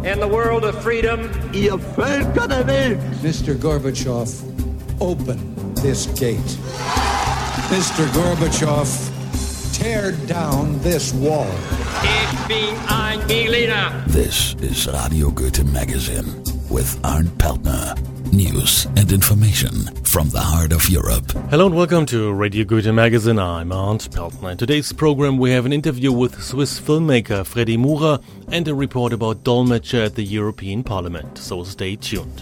in the world of freedom. Ihr Völker der Welt. Mr. Gorbachev, open this gate. Mr. Gorbachev, tear down this wall. Ich bin ein Berliner. This is Radio Goethe Magazine with Arndt Peltner. News and information from the heart of Europe. Hello and welcome to Radio Goethe Magazine. I'm Arndt Peltner. In today's program we have an interview with Swiss filmmaker Freddy Mura and a report about Dolmetscher at the European Parliament. So stay tuned.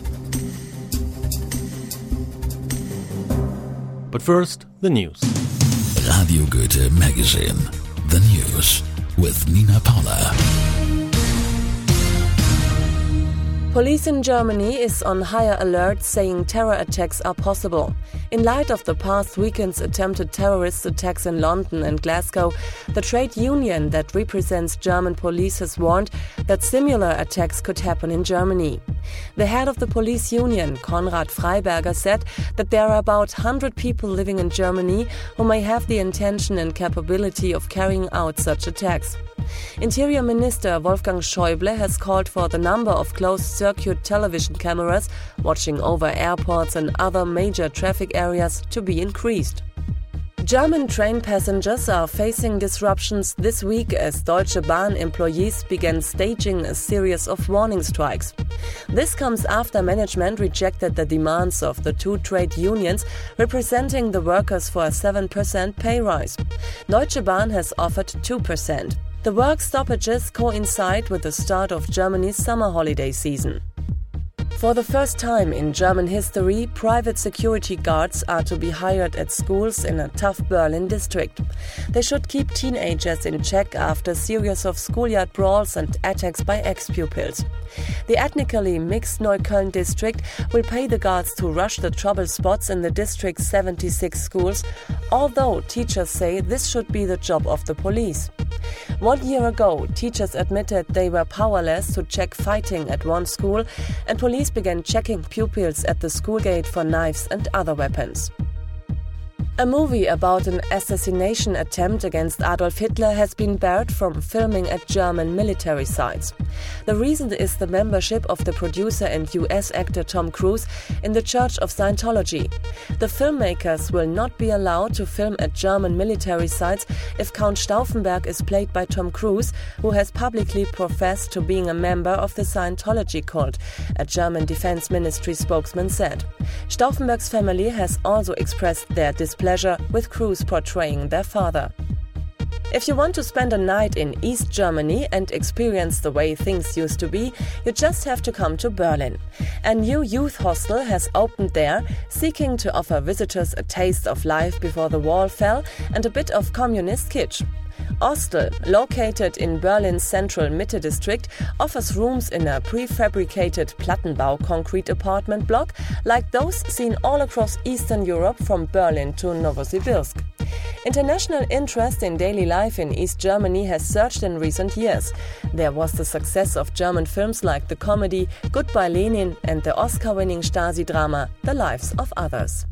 But first, the news. Radio Goethe Magazine. The news with Nina Paula. Police in Germany is on higher alert, saying terror attacks are possible. In light of the past weekend's attempted terrorist attacks in London and Glasgow, the trade union that represents German police has warned that similar attacks could happen in Germany. The head of the police union, Konrad Freiberger, said that there are about 100 people living in Germany who may have the intention and capability of carrying out such attacks. Interior Minister Wolfgang Schäuble has called for the number of closed-circuit television cameras watching over airports and other major traffic areas to be increased. German train passengers are facing disruptions this week as Deutsche Bahn employees began staging a series of warning strikes. This comes after management rejected the demands of the two trade unions representing the workers for a 7% pay rise. Deutsche Bahn has offered 2%. The work stoppages coincide with the start of Germany's summer holiday season. For the first time in German history, private security guards are to be hired at schools in a tough Berlin district. They should keep teenagers in check after a series of schoolyard brawls and attacks by ex-pupils. The ethnically mixed Neukölln district will pay the guards to rush the trouble spots in the district's 76 schools, although teachers say this should be the job of the police. 1 year ago, teachers admitted they were powerless to check fighting at one school, and police began checking pupils at the school gate for knives and other weapons. A movie about an assassination attempt against Adolf Hitler has been barred from filming at German military sites. The reason is the membership of the producer and US actor Tom Cruise in the Church of Scientology. The filmmakers will not be allowed to film at German military sites if Count Stauffenberg is played by Tom Cruise, who has publicly professed to being a member of the Scientology cult, a German defense ministry spokesman said. Stauffenberg's family has also expressed their displeasure with Cruise portraying their father. If you want to spend a night in East Germany and experience the way things used to be, you just have to come to Berlin. A new youth hostel has opened there, seeking to offer visitors a taste of life before the wall fell and a bit of communist kitsch. Ostel, located in Berlin's central Mitte district, offers rooms in a prefabricated Plattenbau concrete apartment block like those seen all across Eastern Europe from Berlin to Novosibirsk. International interest in daily life in East Germany has surged in recent years. There was the success of German films like the comedy Goodbye Lenin and the Oscar-winning Stasi drama The Lives of Others.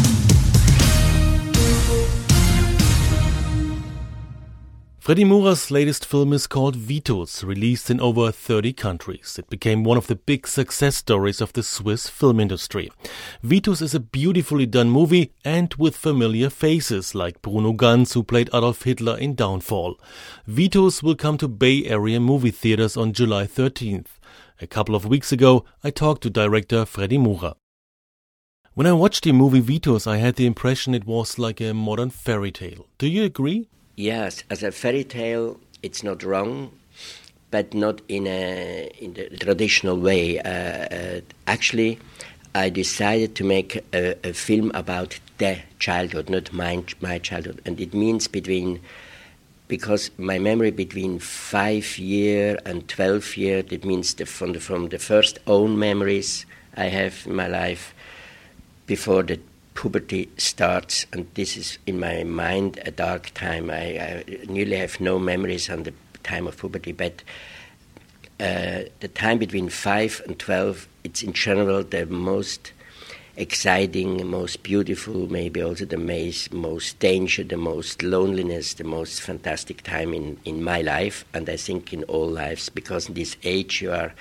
Freddy Mura's latest film is called Vitus, released in over 30 countries. It became one of the big success stories of the Swiss film industry. Vitus is a beautifully done movie and with familiar faces like Bruno Ganz, who played Adolf Hitler in Downfall. Vitus will come to Bay Area movie theaters on July 13th. A couple of weeks ago, I talked to director Freddy Mura. When I watched the movie Vitus, I had the impression it was like a modern fairy tale. Do you agree? Yes, as a fairy tale, it's not wrong, but not in the traditional way. Actually, I decided to make a film about their childhood, not my childhood, and it means because my memory between 5 year and 12 year, that means from the first own memories I have in my life before the puberty starts, and this is in my mind a dark time. I nearly have no memories on the time of puberty, but the time between 5 and 12, it's in general the most exciting, most beautiful, maybe also the most danger, the most loneliness, the most fantastic time in my life, and I think in all lives, because in this age you are,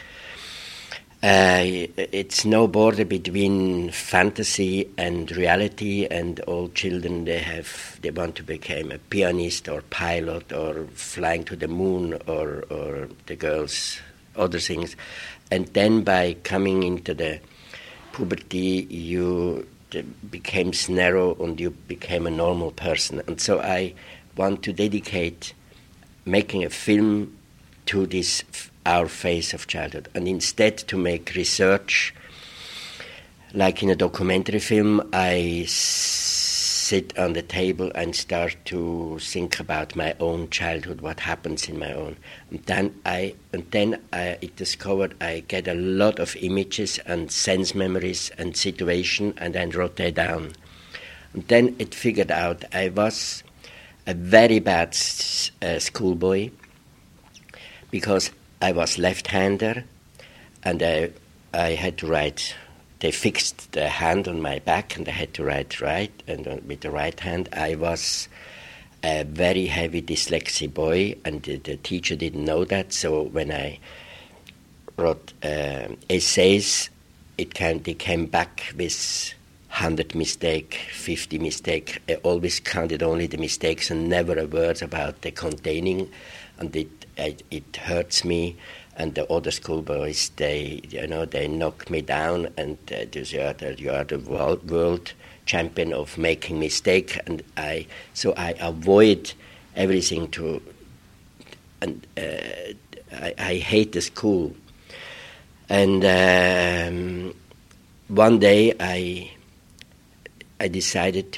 it's no border between fantasy and reality, and all children, they want to become a pianist or pilot or flying to the moon, or the girls other things. And then by coming into the puberty, you became narrow and you became a normal person. And so I want to dedicate making a film to this our phase of childhood, and instead to make research, like in a documentary film, I sit on the table and start to think about my own childhood, what happens in my own. And then I discovered I get a lot of images and sense memories and situation, and then wrote that down. And then it figured out I was a very bad schoolboy, because I was left-hander, and I had to write. They fixed the hand on my back, and I had to write right, and with the right hand. I was a very heavy dyslexia boy, and the teacher didn't know that. So when I wrote essays, they came back with 100 mistake, 50 mistake. I always counted only the mistakes and never a word about the containing, and it hurts me. And the other schoolboys, they knock me down, and you are the world champion of making mistake, and I avoid everything and I hate the school. And one day I decided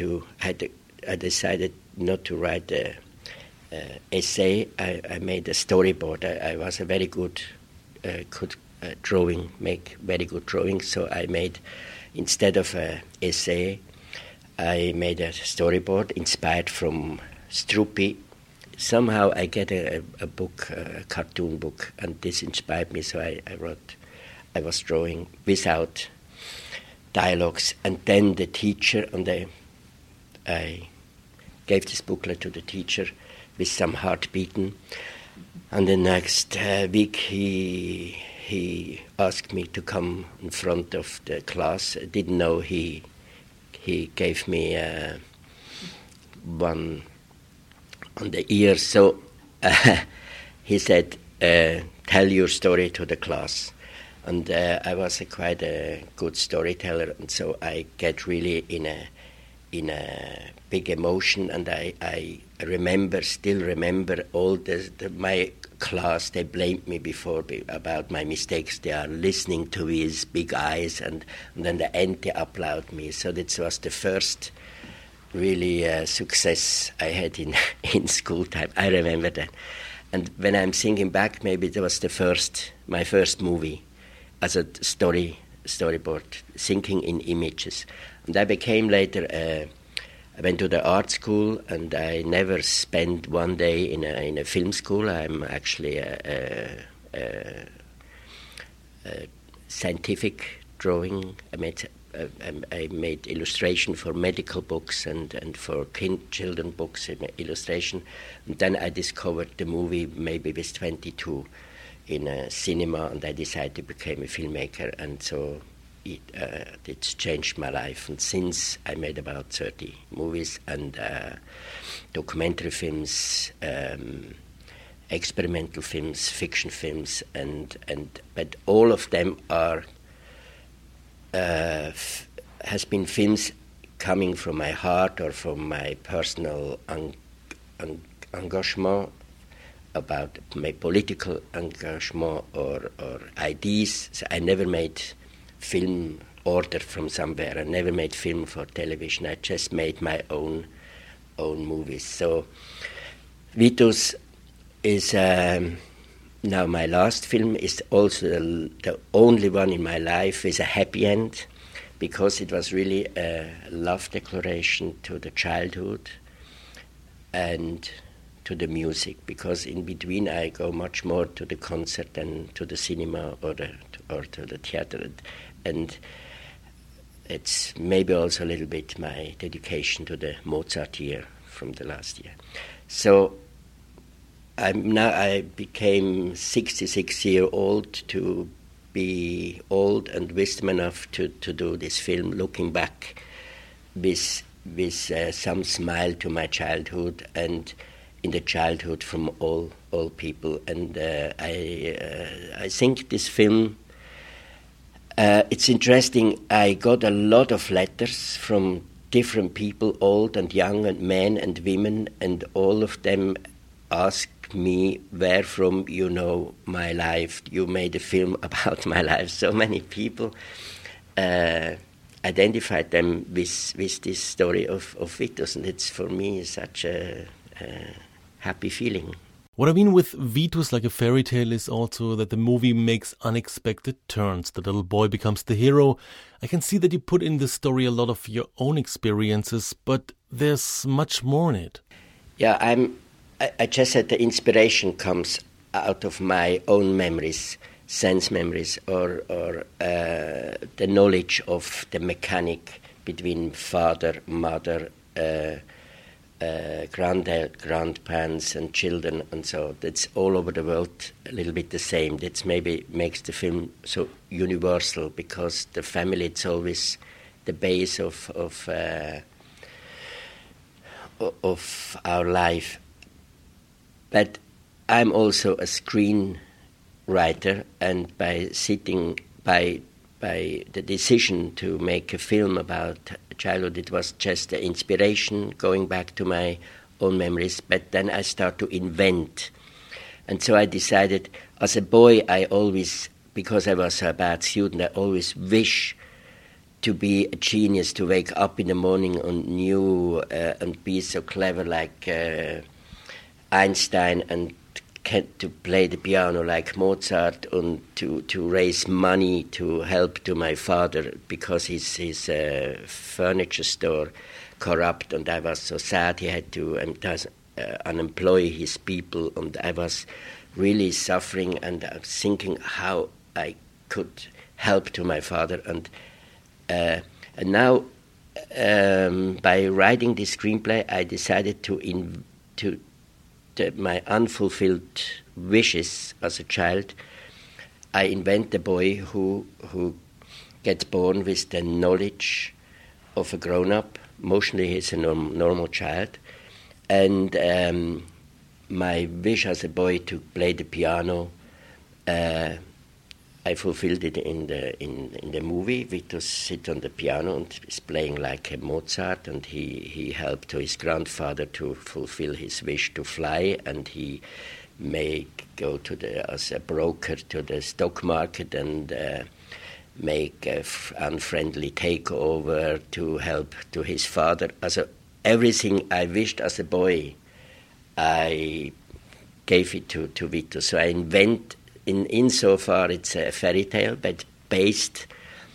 not to write the essay. I made a storyboard. I was a very good drawing, make very good drawings. So I made, instead of an essay, I made a storyboard inspired from Struppi. Somehow I get a book, a cartoon book, and this inspired me. So I was drawing without dialogues, and then the teacher, and I gave this booklet to the teacher with some heart beaten, and the next week he asked me to come in front of the class. I didn't know he gave me one on the ear. So he said, "Tell your story to the class." And I was quite a good storyteller, and so I get really in a big emotion, and I still remember all my class. They blamed me before about my mistakes. They are listening to his big eyes, and then the end they applaud me. So this was the first really success I had in school time. I remember that. And when I'm thinking back, maybe it was my first movie as a storyboard, thinking in images. And I became later, I went to the art school, and I never spent one day in a film school. I'm actually a scientific drawing. I made illustration for medical books and for children books, illustration. And then I discovered the movie maybe with 22 in a cinema, and I decided to become a filmmaker, and so it's changed my life. And since I made about 30 movies and documentary films, experimental films, fiction films, but all of them are has been films coming from my heart or from my personal engagement, about my political engagement or ideas. So I never made film ordered from somewhere. I never made film for television. I just made my own movies. So Vitus is now my last film, is also the only one in my life with a happy end, because it was really a love declaration to the childhood and to the music, because in between I go much more to the concert than to the cinema or to the theater. And it's maybe also a little bit my dedication to the Mozart year from the last year. So I became 66 years old to be old and wisdom enough to do this film, looking back with some smile to my childhood and in the childhood from all people. And I think this film, it's interesting. I got a lot of letters from different people, old and young, and men and women, and all of them asked me, where from you know my life? You made a film about my life. So many people identified them with this story of Vitus, and it's for me such a happy feeling. What I mean with Vitus like a fairy tale is also that the movie makes unexpected turns. The little boy becomes the hero. I can see that you put in the story a lot of your own experiences, but there's much more in it. Yeah, I just said the inspiration comes out of my own memories, sense memories, or the knowledge of the mechanic between father, mother, grandparents and children, and so that's all over the world a little bit the same. That's maybe makes the film so universal, because the family, it's always the base of our life. But I'm also a screenwriter, and by the decision to make a film about childhood, it was just the inspiration, going back to my own memories. But then I start to invent. And so I decided, as a boy, I always, because I was a bad student, I always wish to be a genius, to wake up in the morning and knew and be so clever like Einstein, and to play the piano like Mozart, and to raise money to help to my father because his furniture store corrupt, and I was so sad he had to unemploy his people, and I was really suffering, and I was thinking how I could help to my father, and now by writing this screenplay, I decided to my unfulfilled wishes as a child. I invent a boy who gets born with the knowledge of a grown-up. Mostly he's a normal child. And my wish as a boy to play the piano, I fulfilled it in the movie. Vitus sits on the piano and is playing like a Mozart, and he helped to his grandfather to fulfill his wish to fly, and he may go as a broker to the stock market and make an unfriendly takeover to help to his father. Also, everything I wished as a boy, I gave it to Vitus. So I invent. Insofar, it's a fairy tale, but based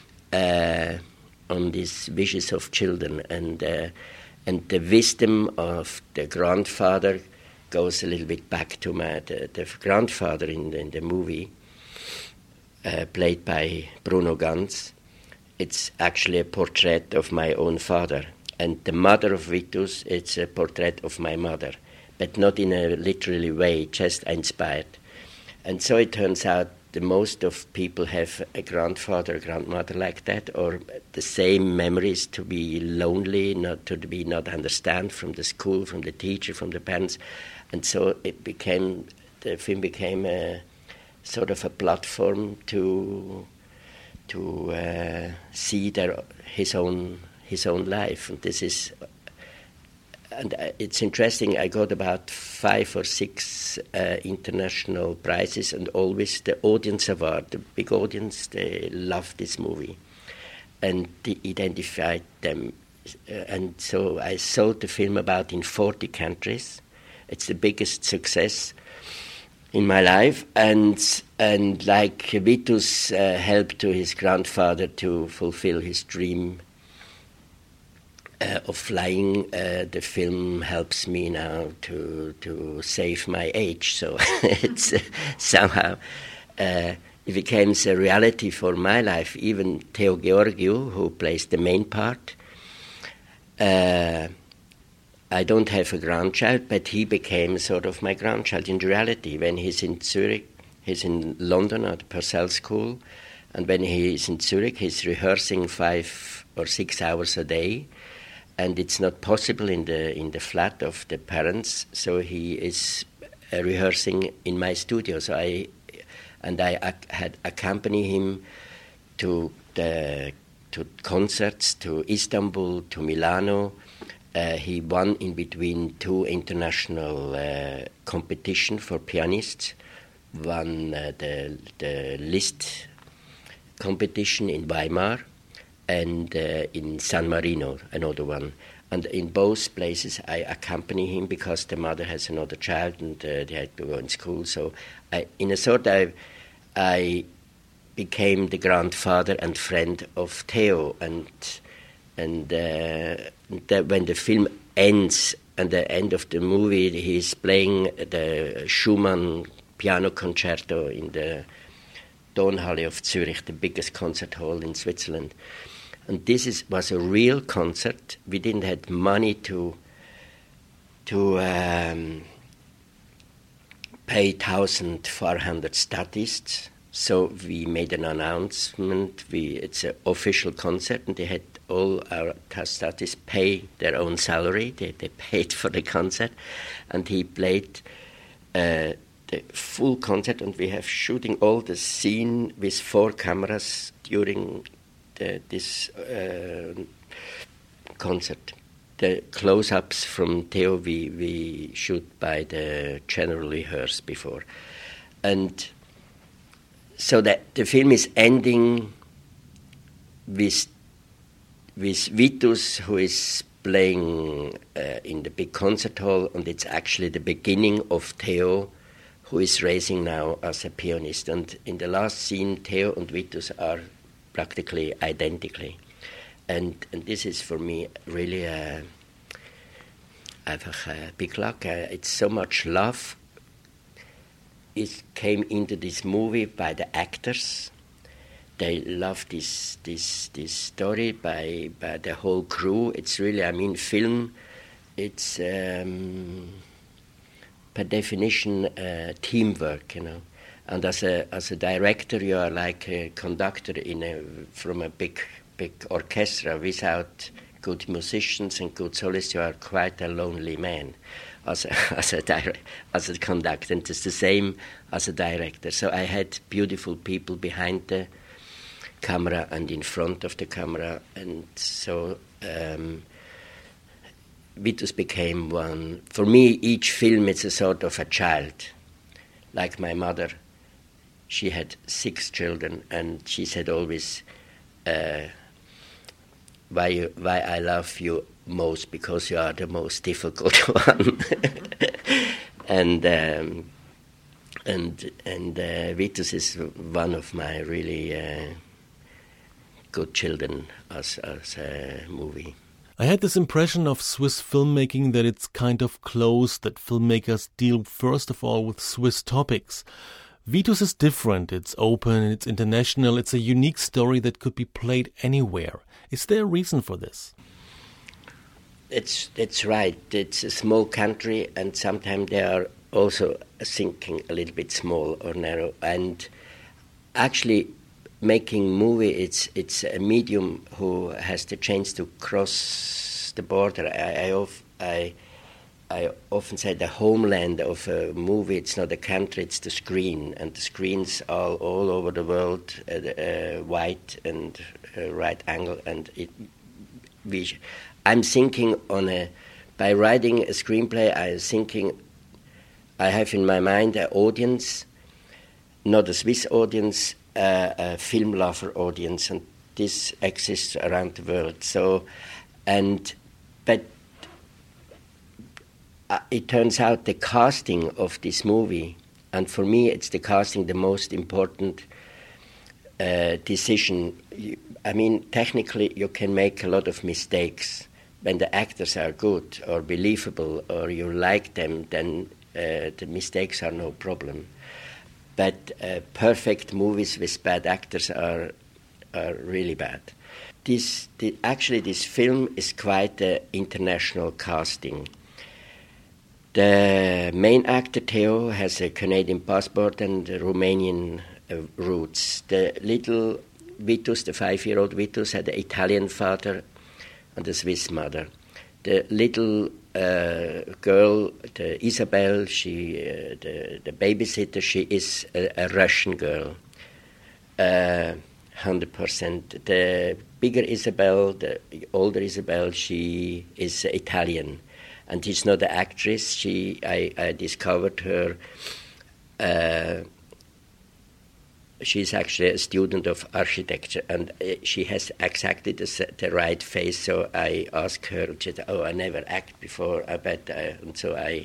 on these wishes of children, and the wisdom of the grandfather goes a little bit back to the grandfather in the movie, played by Bruno Ganz. It's actually a portrait of my own father, and the mother of Vitus, it's a portrait of my mother, but not in a literally way, just inspired. And so it turns out that most of people have a grandfather, grandmother like that, or the same memories, to be lonely, not understand from the school, from the teacher, from the parents. And so the film became a sort of a platform to see his own life. And this is. And it's interesting, I got about 5 or 6 international prizes, and always the audience award, the big audience, they loved this movie and they identified them. And so I sold the film about in 40 countries. It's the biggest success in my life. And like Vitus helped to his grandfather to fulfill his dream of flying, the film helps me now to save my age. So it's somehow it became a reality for my life. Even Theo Georgiou, who plays the main part, I don't have a grandchild, but he became sort of my grandchild in reality. When he's in Zurich, he's in London at the Purcell School, and when he's in Zurich, he's rehearsing 5 or 6 hours a day, and it's not possible in the flat of the parents, so he is rehearsing in my studio. So I had accompanied him to concerts, to Istanbul, to Milano. He won in between 2 international competition for pianists. Won the Liszt competition in Weimar and in San Marino, another one. And in both places I accompany him because the mother has another child and they had to go in school. So I became the grandfather and friend of Theo. And when the film ends, at the end of the movie, he's playing the Schumann piano concerto in the Tonhalle of Zurich, the biggest concert hall in Switzerland. And this was a real concert. We didn't have money to pay 1,400 statists. So we made an announcement. It's an official concert, and they had all our statists pay their own salary. They paid for the concert, and he played the full concert. And we have shooting all the scene with 4 cameras during this concert. The close-ups from Theo we shoot by the general rehearse before. And so that the film is ending with Vitus, who is playing in the big concert hall, and it's actually the beginning of Theo, who is raising now as a pianist. And in the last scene, Theo and Vitus are practically identically. And this is for me really einfach big luck. It's so much love. It came into this movie by the actors. They love this story by the whole crew. It's really, film, it's per definition teamwork, And as a director, you are like a conductor from a big orchestra. Without good musicians and good solists, you are quite a lonely man as a conductor. And it's the same as a director. So I had beautiful people behind the camera and in front of the camera, and so Vitus became one. For me, each film is a sort of a child. Like my mother, she had 6 children, and she said always, why I love you most, because you are the most difficult one. and Vitus is one of my really good children as a movie. I had this impression of Swiss filmmaking that it's kind of closed, that filmmakers deal first of all with Swiss topics. Vitus is different. It's open, it's international, it's a unique story that could be played anywhere. Is there a reason for this? It's right. It's a small country, and sometimes they are also thinking a little bit small or narrow. And actually, making movie, it's a medium who has the chance to cross the border. I often say the homeland of a movie, it's not a country, it's the screen. And the screens are all over the world, wide and right angle. And I'm thinking by writing a screenplay, I have in my mind an audience, not a Swiss audience, a film lover audience, and this exists around the world. So, but it turns out the casting of this movie, and for me it's the casting the most important decision. Technically you can make a lot of mistakes. When the actors are good or believable or you like them, then the mistakes are no problem. but perfect movies with bad actors are really bad. This film is quite an international casting. The main actor, Theo, has a Canadian passport and Romanian roots. The little Vitus, the 5-year-old Vitus, had an Italian father and a Swiss mother. The little girl, the Isabel, the babysitter, she is a Russian girl, 100%. The bigger Isabel, the older Isabel, she is Italian, and she's not an actress. I discovered her. She's actually a student of architecture, and she has exactly the right face. So I asked her, she said, I never acted before, and so I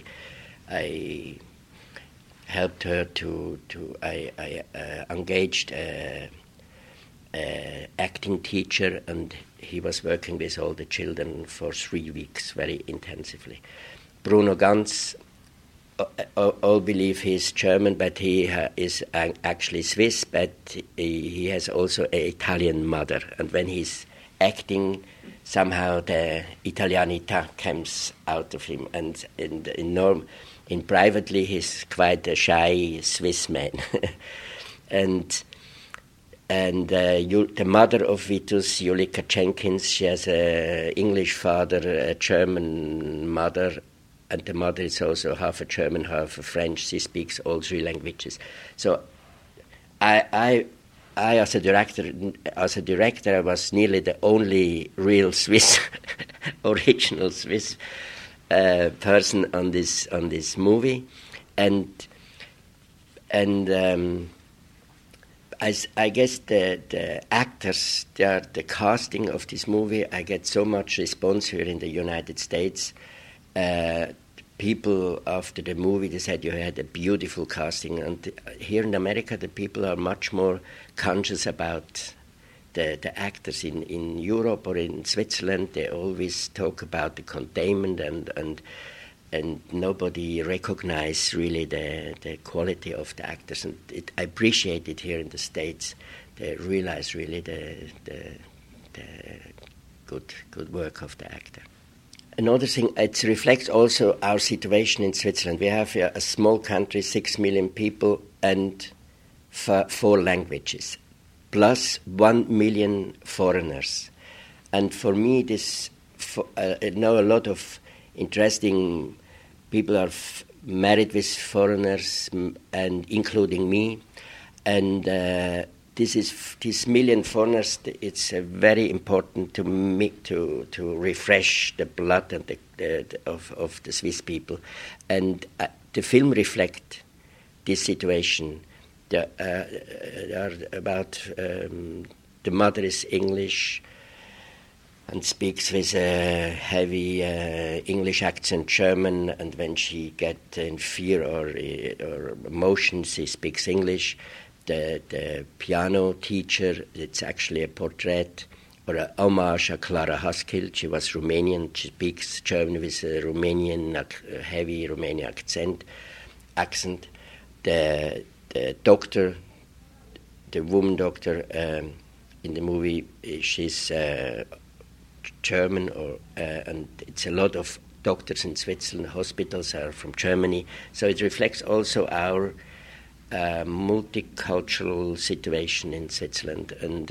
helped her I engaged an acting teacher, and he was working with all the children for 3 weeks, very intensively. Bruno Ganz, all believe he's German, but he is actually Swiss, but he has also an Italian mother. And when he's acting, somehow the Italianita comes out of him. And in privately, he's quite a shy Swiss man. and the mother of Vitus, Julika Jenkins, she has an English father, a German mother, and the mother is also half a German, half a French. She speaks all 3 languages. So I as a director, I was nearly the only real Swiss, original Swiss person on this movie, and I guess the actors, the casting of this movie, I get so much response here in the United States. People after the movie, they said you had a beautiful casting, and here in America the people are much more conscious about the actors. In Europe or in Switzerland, they always talk about the containment and nobody recognizes really the quality of the actors, and I appreciate it here in the States. They realize really the good work of the actor. Another thing, it reflects also our situation in Switzerland. We have a small country, 6 million people, and 4 languages, plus 1 million foreigners. And for me, I know a lot of interesting people are married with foreigners, and including me. And this million foreigners, it's very important to refresh the blood and of the Swiss people, and the film reflects this situation. The mother is English and speaks with a heavy English accent German, and when she gets in fear or emotion, she speaks English. The piano teacher, it's actually a portrait or a homage to Clara Haskell. She was Romanian. She speaks German with a heavy Romanian accent. The doctor, the woman doctor in the movie, she's German, and it's a lot of doctors in Switzerland. Hospitals are from Germany, so it reflects also our multicultural situation in Switzerland. And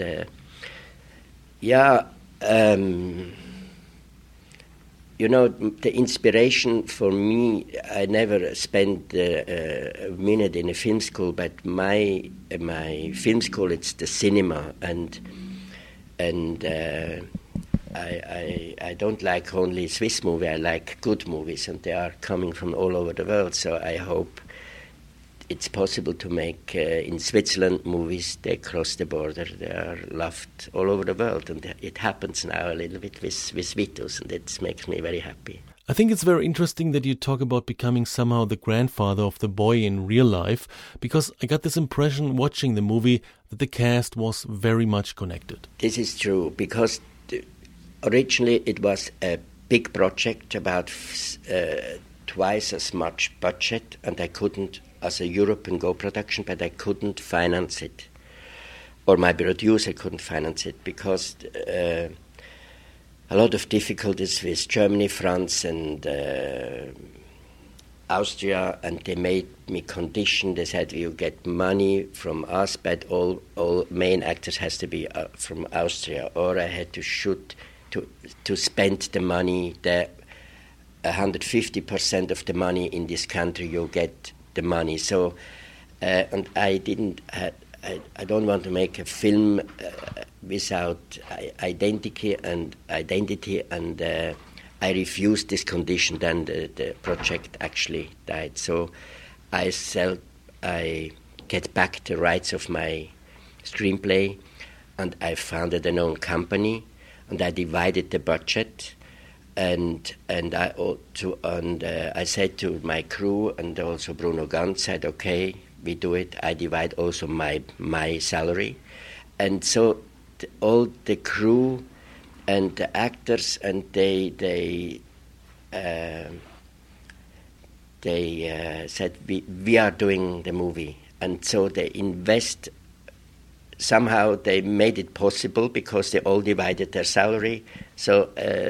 the inspiration for me, I never spent a minute in a film school, but my film school, it's the cinema, and I don't like only Swiss movies, I like good movies, and they are coming from all over the world, so I hope it's possible to make in Switzerland movies. They cross the border. They are loved all over the world, and it happens now a little bit with Vitus, and it makes me very happy. I think it's very interesting that you talk about becoming somehow the grandfather of the boy in real life, because I got this impression watching the movie that the cast was very much connected. This is true, because originally it was a big project, about twice as much budget, and I couldn't as a European co-production, but I couldn't finance it. Or my producer couldn't finance it because a lot of difficulties with Germany, France, and Austria, and they made me condition. They said, you get money from us, but all main actors has to be from Austria, or I had to shoot to spend the money, 150% of the money in this country, you get the money. So, and I don't want to make a film without identity, and I refused this condition. Then the project actually died. So I get back the rights of my screenplay, and I founded an own company, and I divided the budget, and I said to my crew, and also Bruno Ganz said, okay, we do it. I divide also my salary, and so all the crew and the actors, and they said we are doing the movie, and so they invest. Somehow they made it possible because they all divided their salary. So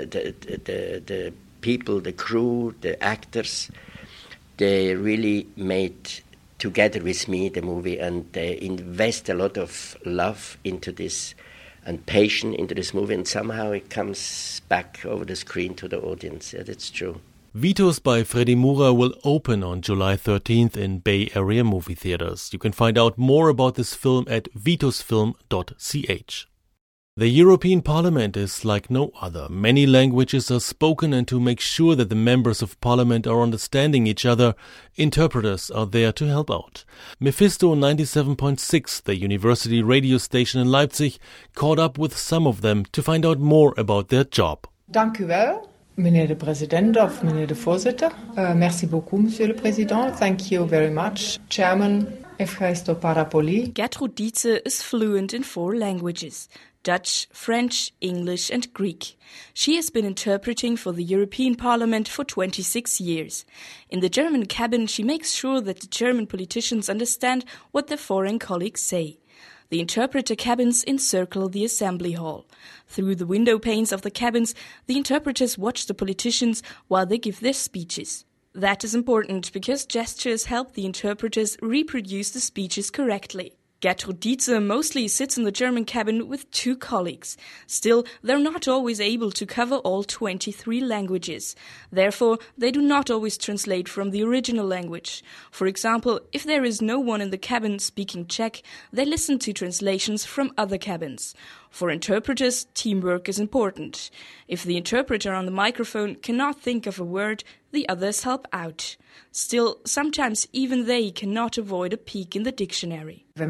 the people, the crew, the actors, they really made together with me the movie, and they invest a lot of love into this and passion into this movie, and somehow it comes back over the screen to the audience. Yeah, that's true. Vitos by Freddy Moura will open on July 13th in Bay Area movie theaters. You can find out more about this film at vitosfilm.ch. The European Parliament is like no other. Many languages are spoken, and to make sure that the members of Parliament are understanding each other, interpreters are there to help out. Mephisto 97.6, the university radio station in Leipzig, caught up with some of them to find out more about their job. Dank u wel, meneer de president of meneer de voorzitter. Merci beaucoup, monsieur le président. Thank you very much, chairman. Ευχαριστώ πάρα πολύ. Gertrud Dietze is fluent in 4 languages: Dutch, French, English and Greek. She has been interpreting for the European Parliament for 26 years. In the German cabin, she makes sure that the German politicians understand what their foreign colleagues say. The interpreter cabins encircle the assembly hall. Through the window panes of the cabins, the interpreters watch the politicians while they give their speeches. That is important because gestures help the interpreters reproduce the speeches correctly. Gertrud Dietze mostly sits in the German cabin with 2 colleagues. Still, they're not always able to cover all 23 languages. Therefore, they do not always translate from the original language. For example, if there is no one in the cabin speaking Czech, they listen to translations from other cabins. For interpreters, teamwork is important. If the interpreter on the microphone cannot think of a word, the others help out. Still, sometimes even they cannot avoid a peek in the dictionary. When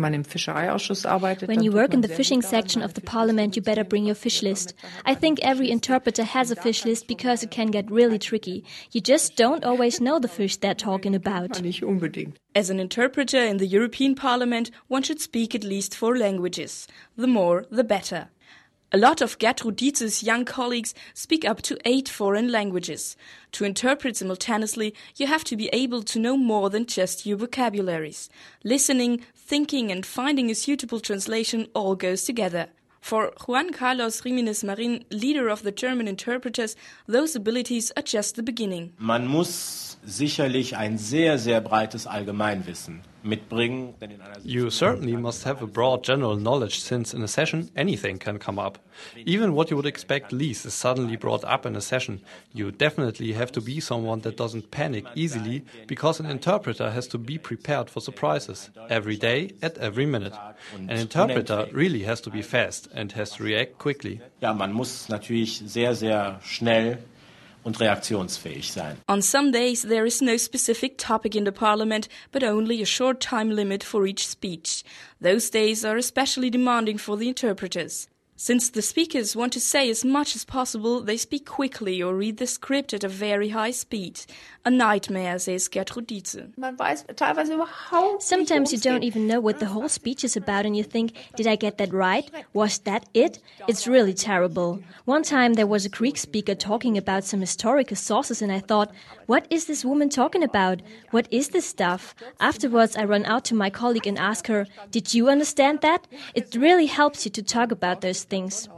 you work in the fishing section of the parliament, you better bring your fish list. I think every interpreter has a fish list because it can get really tricky. You just don't always know the fish they're talking about. As an interpreter in the European Parliament, one should speak at least 4 languages. The more, the better. A lot of Gertrud Dietze's young colleagues speak up to 8 foreign languages. To interpret simultaneously, you have to be able to know more than just your vocabularies. Listening, thinking and finding a suitable translation all goes together. For Juan Carlos Jiménez Marín, leader of the German interpreters, those abilities are just the beginning. Man muss sicherlich ein sehr, sehr breites Allgemeinwissen mitbringen. You certainly must have a broad general knowledge, since in a session anything can come up. Even what you would expect least is suddenly brought up in a session. You definitely have to be someone that doesn't panic easily, because an interpreter has to be prepared for surprises every day at every minute. An interpreter really has to be fast and has to react quickly. Ja, man muss natürlich sehr, sehr schnell und reaktionsfähig sein. On some days there is no specific topic in the parliament, but only a short time limit for each speech. Those days are especially demanding for the interpreters. Since the speakers want to say as much as possible, they speak quickly or read the script at a very high speed. A nightmare, says Gertrud Dietze. Sometimes you don't even know what the whole speech is about and you think, did I get that right? Was that it? It's really terrible. One time there was a Greek speaker talking about some historical sources and I thought, what is this woman talking about? What is this stuff? Afterwards I run out to my colleague and ask her, did you understand that? It really helps you to talk about those things.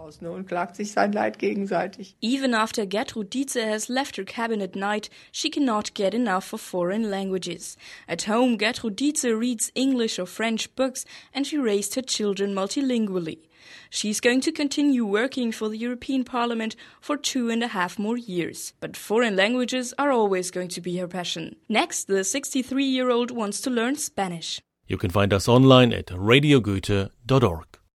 Even after Gertrud Dietze has left her cabin at night, she cannot get enough of foreign languages. At home, Gertrud Dietze reads English or French books and she raised her children multilingually. She's going to continue working for the European Parliament for 2.5 more years. But foreign languages are always going to be her passion. Next, the 63-year-old wants to learn Spanish. You can find us online at radiogoethe.org.